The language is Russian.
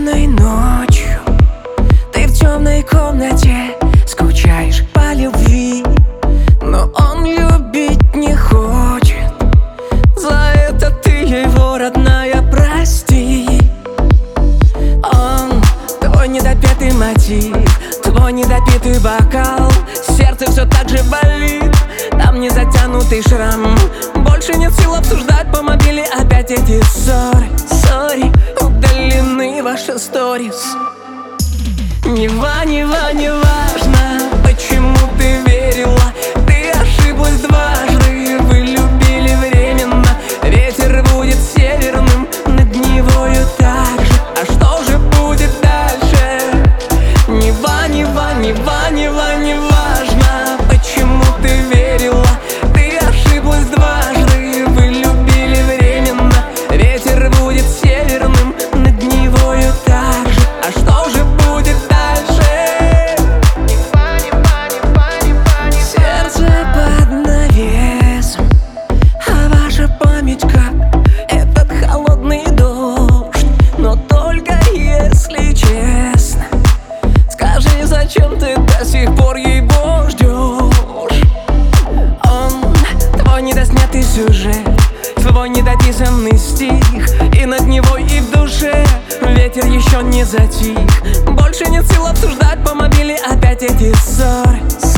Холодной ночью ты в темной комнате скучаешь по любви, но он любить не хочет. За это ты его, родная, прости. Он твой недопетый мотив, твой недопитый бокал. Сердце все так же болит, там не затянутый шрам. Больше нет сил обсуждать по мобиле опять эти ссоры. Сори, удалены ваши сторис. Не важно, почему ты верила. Ты ошиблась дважды, вы любили временно. Ветер будет северным, над Невою так же. А что же будет дальше? Не важно, почему ты верила. Ты ошиблась дважды, вы любили временно. Ветер будет северным, над Невою так же. А что же будет дальше? Сердце под навесом, а ваша память как этот холодный дождь. Но только если честно, скажи, зачем ты до сих пор его ждешь? Он твой недоснятый сюжет, твой недописанный стих, и над Невой, и в душе ветер еще не затих. Больше нет сил обсуждать по мобиле опять эти ссоры.